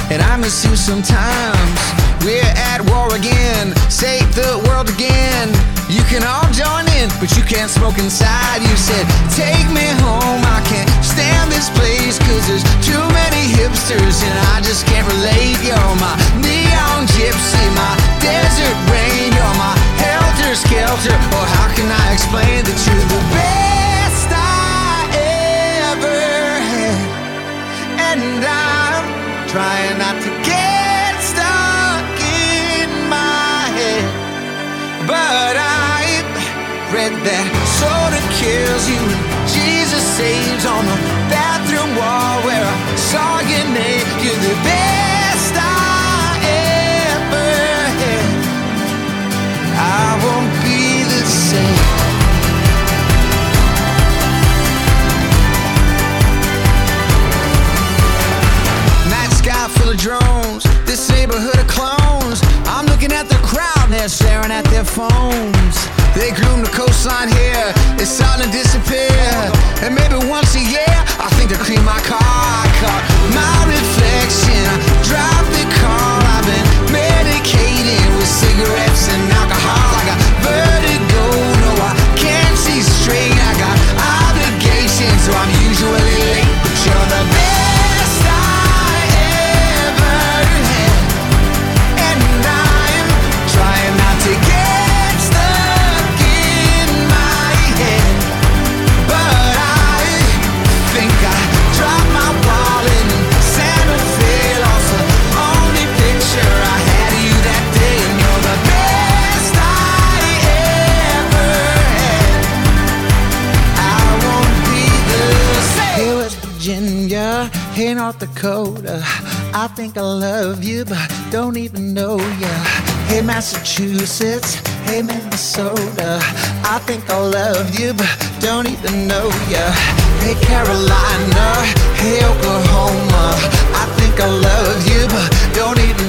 and I miss you sometimes. We're at war again, save the world again. You can all join in, but you can't smoke inside. You said, take me home, I can't stand this place, 'cause there's too many hipsters and I just can't relate. You're my neon gypsy, my desert rain. You're my helter-skelter, or how can I explain that you're the best I ever had? And I'm trying not to get stuck in my head, but I read that soda kills you and Jesus saves on the bathroom wall where I saw your name. You're the best I ever had. I won't be the same. Night sky full of drones, this neighborhood of clones. I'm looking at the crowd and they're staring at their phones. They groom the coastline here, it's starting to disappear. And maybe once a year, I think to clean my car. I caught my reflection, I drive the car. I've been medicated with cigarettes and alcohol. I got vertigo, no I can't see straight. I got obligations, so I'm usually late. But you're the best I ever had, and I'm trying not to get stuck in my head. But I think I dropped my wallet in Santa Fe. Lost the only picture I had of you that day, and you're the best I ever had. I won't be the same. Hey, West Virginia, hey, North Dakota, I think I love you, but don't even know ya. Hey, Massachusetts, hey, Minnesota, I think I love you, but don't even know ya. Hey, Carolina, hey, Oklahoma, I think I love you, but don't even